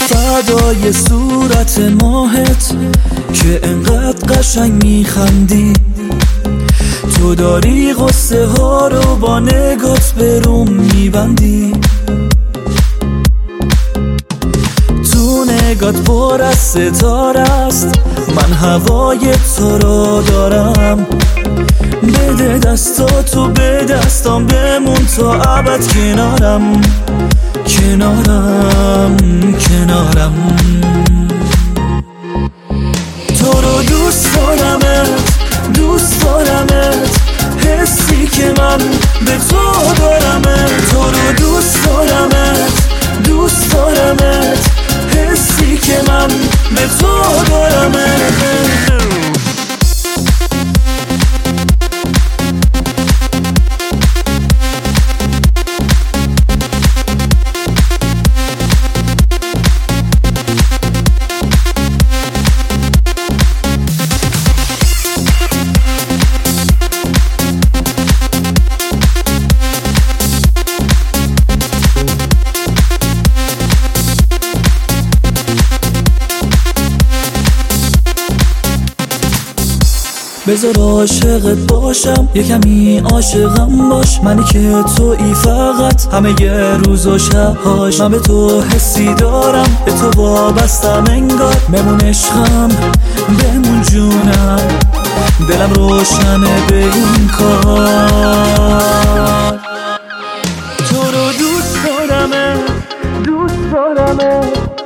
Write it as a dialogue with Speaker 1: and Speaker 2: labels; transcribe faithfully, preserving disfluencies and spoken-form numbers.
Speaker 1: فدای صورت ماهت که انقدر قشنگ میخندی، تو داری قصه ها رو با نگات بروم میبندی، تو نگات پر از ستاره است، من هوای تو رو دارم، بده دستاتو به دستام بمون تا ابد کنارم کنارم کنارم. تو رو دوست دارمت دوست دارمت، حسی که من به تو دارمت. تو رو دوست دارمت دوست دارمت، حسی که من به تو دارمت. بذار عاشقت باشم، یه کمی عاشقم باش، منی که تویی فقط همه یه روز و شبهاش. من به تو حسی دارم، به تو وابستم انگار، بمون عشقم بمون جونم، دلم روشنه به این کار. تو رو دوست دارمه دوست دارمه،